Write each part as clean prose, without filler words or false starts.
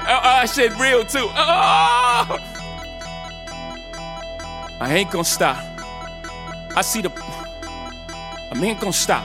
Shit real too. Oh. I ain't gonna stop. I ain't gonna stop.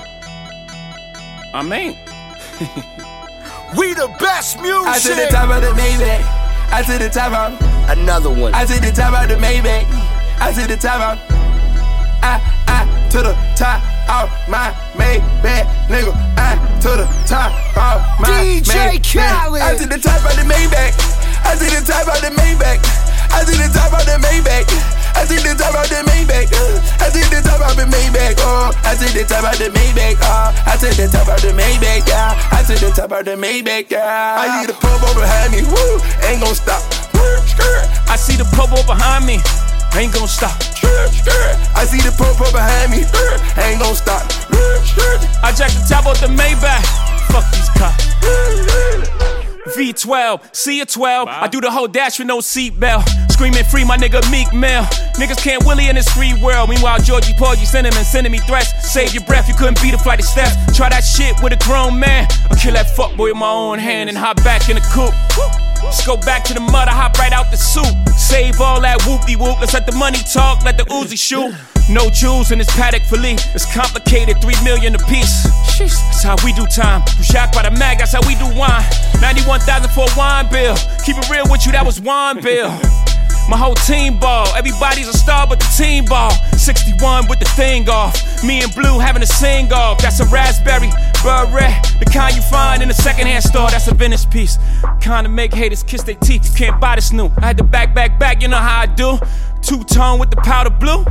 We the best music. I to the top of the Maybach. I to the top of another one. I to the top of the Maybach. I to the top of I to the top of my Maybach, nigga. I to the top of my DJ Maybach. I to the top of the Maybach. I to the top of the Maybach. I to the top of the Maybach. I to the top of the Maybach. I to the top of the Maybach. Oh, I to the top of the Maybach. Oh, I to the top of the Maybach. Yeah, I to the top of the Maybach. Yeah, I need a purple behind me. Woo, ain't gon' stop. I see the purple behind me. Ain't gon' stop. I see the purple behind me. Ain't gon' stop. I jack the top of the Maybach. Fuck these cops. V12, see a 12. I do the whole dash with no seatbelt. Screaming free my nigga Meek Mill. Niggas can't willy in this free world. Meanwhile, Georgie Porgy sending me threats. Save your breath, you couldn't beat a flight of steps. Try that shit with a grown man. I'll kill that fuckboy with my own hand and hop back in the coupe. Let's go back to the mud, I hop right out the soup. Save all that whoop-de-whoop, let's let the money talk, let the Uzi shoot. No jewels in this Patek Philippe, it's complicated, 3 million a piece. That's how we do time. You shocked by the mag, that's how we do wine. 91,000 for a wine bill. Keep it real with you, that was wine bill. My whole team ball, everybody's a star but the team ball. 61 with the thing off, me and Blue having a sing off. That's a raspberry, beret, the kind you find in a secondhand store. That's a vintage piece, kind of make haters kiss their teeth. You can't buy this new. I had to back, you know how I do. Two-tone with the powder blue.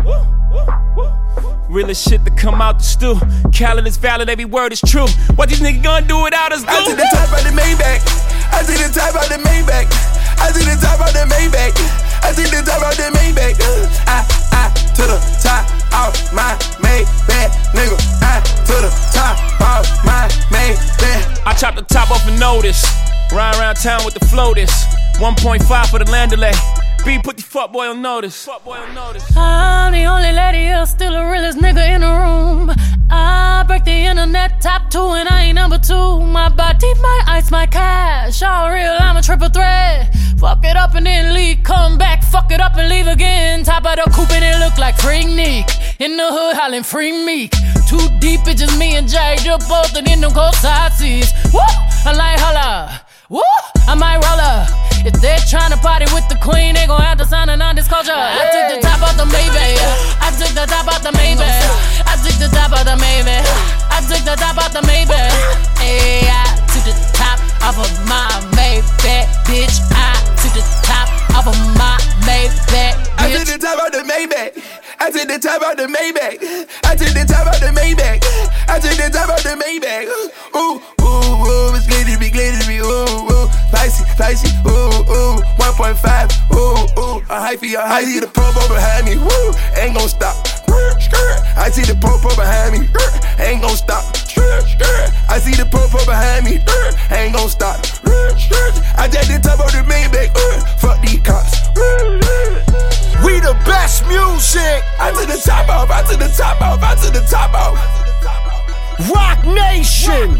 Realest shit to come out the stew. Khaled is valid, every word is true. What these niggas gonna do without us? I to the top of the Maybach. I to the top of the Maybach. I to the top of the Maybach. I to the top of the Maybach. I to the top of my Maybach, nigga. I to the top of my Maybach. I chop the top off a notice. Ride around town with the floaters. 1.5 for the land delay. B put the fuckboy on notice. I'm the only lady here, still the realest nigga in the room. I break the internet top 2 and I ain't number 2. My body, my ice, my cash. All real, I'm a triple threat. Fuck it up and then leave, come back. Fuck it up and leave again. Top of the coupe and it look like Freaknik. In the hood hollering free Meek. Too deep, it's just me and Jay. You're both and in them cold side seats. Woo! I like holla. Woo! I might roll up. If they're tryna party with the queen, they gon' have to sign a non-disclosure. I took the top off the Maybach. I took the top off the Maybach. I took the top off the Maybach. I took the top off the Maybach. Hey, I took the top off of my Maybach, bitch. I took the top off of my Maybach, bitch. I took the top off the Maybach. I took the top off the Maybach. I took the top off the Maybach. I took the top off the Maybach. Ooh, ooh, ooh, it's glittery, ooh, ooh, spicy, ooh, ooh, 1.5, ooh, ooh, a hyphy, I see the purple behind me, woo, ain't gon' stop. I see the purple behind me, ain't gon' stop. I see the purple behind me, ain't gon' stop. I jack the top of the Maybach, fuck these cops. We the best music. I to the top off, I to the top off, I to the top off. Rock Nation.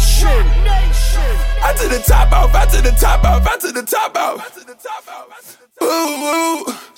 I to the top off, I to the top off, I to the top off. Ooh, ooh.